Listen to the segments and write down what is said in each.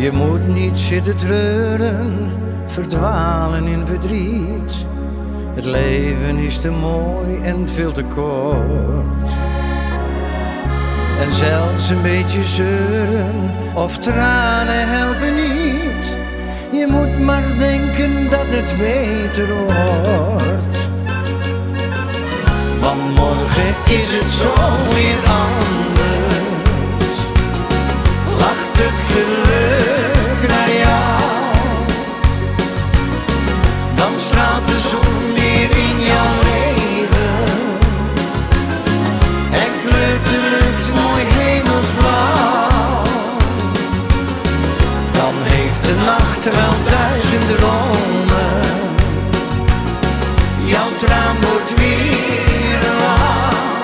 Je moet niet zitten treuren, verdwalen in verdriet. Het leven is te mooi en veel te kort. En zelfs een beetje zeuren of tranen helpen niet. Je moet maar denken dat het beter wordt. Want morgen is het zo weer anders. Lacht het geluk naar jou, dan straalt de zon weer in jouw leven en kleurt de lucht mooi hemelsblauw. Dan heeft de nacht wel 1000 dromen, jouw traan wordt weer een lach.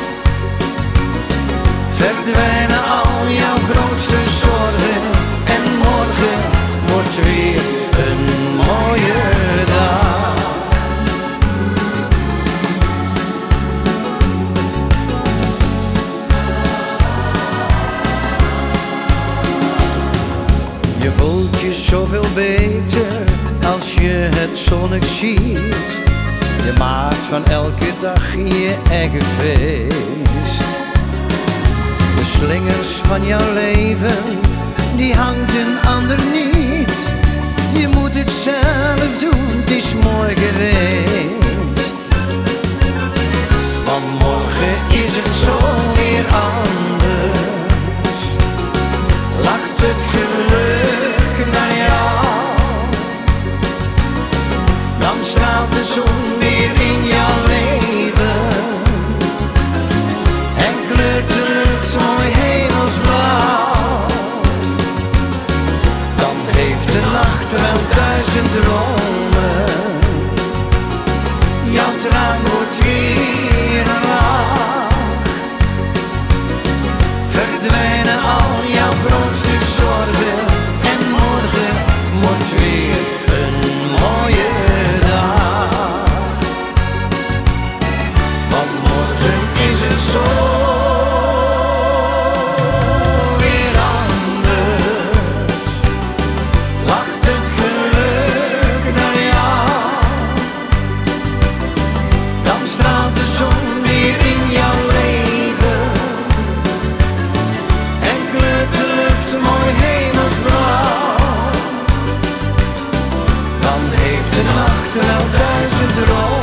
Verdwijnen al jouw grootste zorgen en morgen wordt weer een mooie dag. Je voelt je zoveel beter als je het zonnig ziet. Je maakt van elke dag je eigen feest. De slingers van jouw leven, die hangt een ander niet. Je moet het zelf doen, het is mooi geweest. Want morgen is het zo weer anders. Lacht het geluk naar jou, dan straalt de zon weer in jouw leven en kleurt de lucht mooi hemelsblauw. Dan heeft de nacht wel 1000 dromen, jouw traan wordt weer een lach. Verdwijnen al jouw grootste zorgen en morgen wordt weer een mooie dag. Want morgen is het zo weer anders. Lacht het geluk naar jou, dan straalt de zon weer in jouw leven en kleurt de lucht mooi hemelsblauw. Dan heeft de nacht wel 1000 dromen,